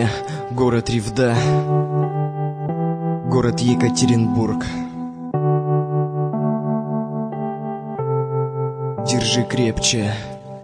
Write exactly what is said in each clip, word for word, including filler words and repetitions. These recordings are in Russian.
Москве, город Ревда, город Екатеринбург. Держи крепче.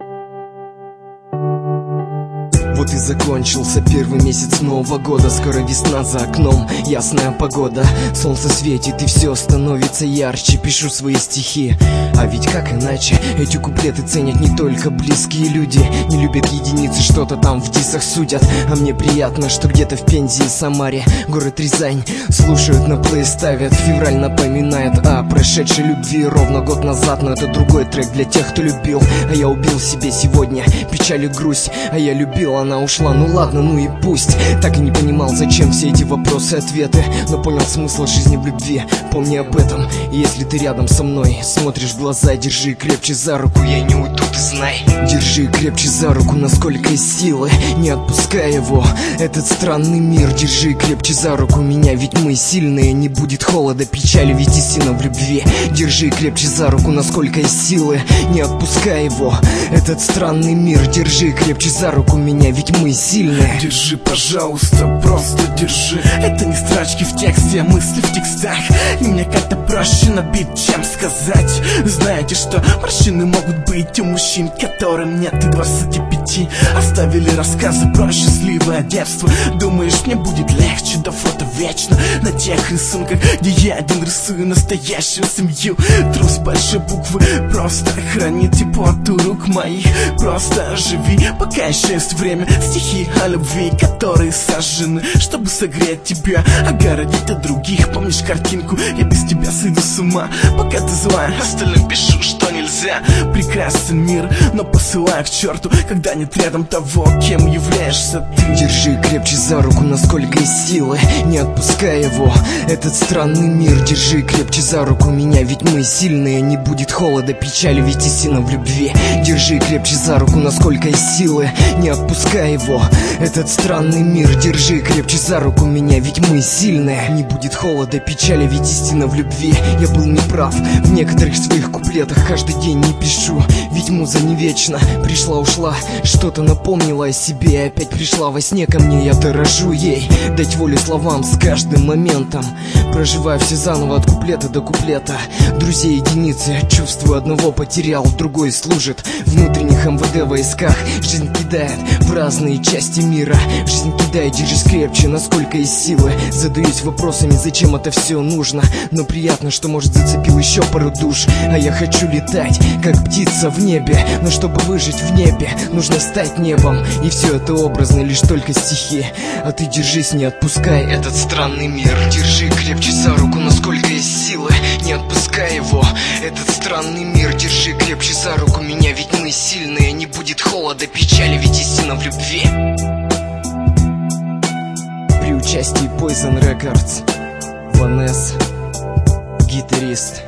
Вот и закончился первый месяц Нового года. Скоро весна за окном, ясная погода. Солнце светит и все становится ярче. Пишу свои стихи, а ведь как иначе? Эти куплеты ценят не только близкие люди. Не любят единицы, что-то там в дисах судят. А мне приятно, что где-то в Пензе и Самаре, город Рязань, слушают, на плей ставят. Февраль напоминает о прошедшей любви ровно год назад. Но это другой трек для тех, кто любил. А я убил себе сегодня печаль и грусть. А я любил, она ушла, ну ладно, ну и пусть. Так и не понимал, зачем все эти вопросы и ответы, но понял смысл жизни в любви. Помни об этом, и если ты рядом со мной, смотришь в глаза, держи крепче за руку. Я не уйду, ты знай. Держи крепче за руку, насколько есть силы, не отпускай его, этот странный мир. Держи крепче за руку меня, ведь мы сильные. Не будет холода, печали, ведь истина в любви. Держи крепче за руку, насколько есть силы, не отпускай его, этот странный мир. Держи крепче за руку меня, ведь мы сильные. Держи, пожалуйста, просто держи. Это не строчки в тексте, а мысли в текстах. И мне как-то проще на бит, чем сказать. Знаете, что морщины могут быть у мужчин, которым нет и двадцати пяти. Оставили рассказы про счастливое детство. Думаешь, мне будет легче, да фото вечно на тех рисунках, где я один рисую настоящую семью. Трус большой буквы, просто храни теплоту рук моих. Просто живи, пока еще есть время. Стихи о любви, которые сожжены, чтобы согреть тебя, огородить от других. Помнишь картинку? Я без тебя сойду с ума. Пока ты злая, остальным пишу, что нельзя. Прекрасен мир, но посылаю к черту, когда нет рядом того, кем являешься ты. Держи крепче за руку, насколько есть силы, не отпускай его, этот странный мир. Держи крепче за руку меня, ведь мы сильные. Не будет холода, печали, ведь истина в любви. Держи крепче за руку, насколько есть силы, не отпускай его, этот странный мир. Держи крепче за руку меня, ведь мы сильные. Не будет холода, печали, ведь истина в любви. Я был неправ в некоторых своих куплетах. Каждый день не пишу, ведь муза не вечна. Пришла-ушла, что-то напомнила о себе. И опять пришла во сне ко мне, я дорожу ей. Дать волю словам с каждым моментом. Проживаю все заново от куплета до куплета. Друзей единицы, чувствую, одного потерял, другой служит в внутренних эм вэ дэ войсках. Жизнь кидает в разные части мира. В жизнь кидает, держись крепче, насколько есть силы. Задаюсь вопросами, зачем это все нужно. Но приятно, что, может, зацепил еще пару душ. А я хочу летать, как птица в небе. Но чтобы выжить в небе, нужно стать небом. И все это образно, лишь только стихи. А ты держись, не отпускай этот странный мир. Держи крепче за руку, насколько есть силы, не отпускай его, этот странный мир. Держи крепче за руку меня, ведь мы сильные. Не будет холода, печали, ведь истина в любви. При участии Poison Records, Ванесс, гитарист.